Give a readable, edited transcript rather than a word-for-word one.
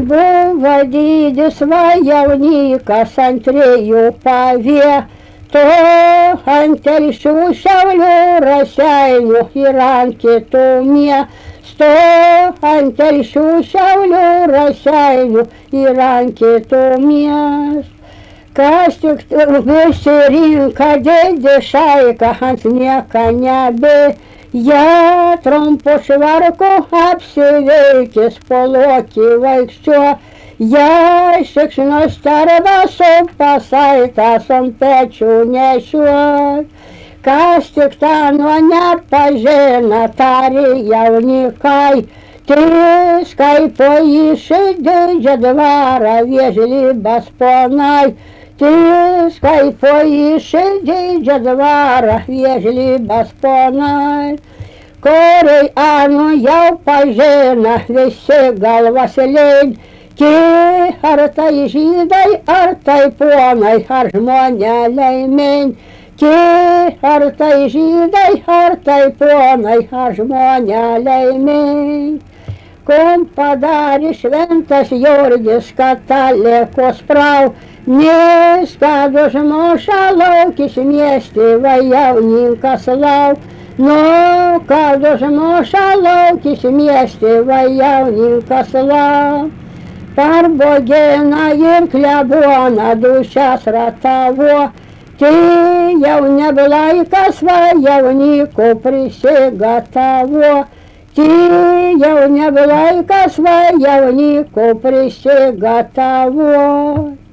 buvo dydis va jaunikas ant 3 pavietų, ant telšių, Šiaulių, Raseinių ir ant kitų miestų, ant telšių, Šiaulių, Raseinių ir ant kitų miestų. Kas tik visi rinka dėdė šaika, ant nieka nebėja, trumpu švarku apsivilkęs po lokį vaikščioja, šikšnos sterva su pasaitas ant pečių nešioja. Kas tik tą nuo nepažina, tari jaunikai, trys kaipo išdidžią dvarą viežlybas ponai, trys kaipo išdidžią dvarą viežlybas ponai. Kuriai anu jau pažina, visi galvas lenki, ar tai žydai, ar tai ponai, ar žmoneliai menki, ar tai žydai, ar tai ponai, ar žmoneliai menki. Kum padarė šventas Jurgis katalikos prau, nes kad užmuša laukis mieste va jaunikas lauk, nu kad užmuša laukis mieste va jaunikas lauk. Parbogina ir klebona dušias ratavo, tai jau nebelaikas va jauniko prisigatavo, tai jau nebelaikas va jauniko prisigatavo.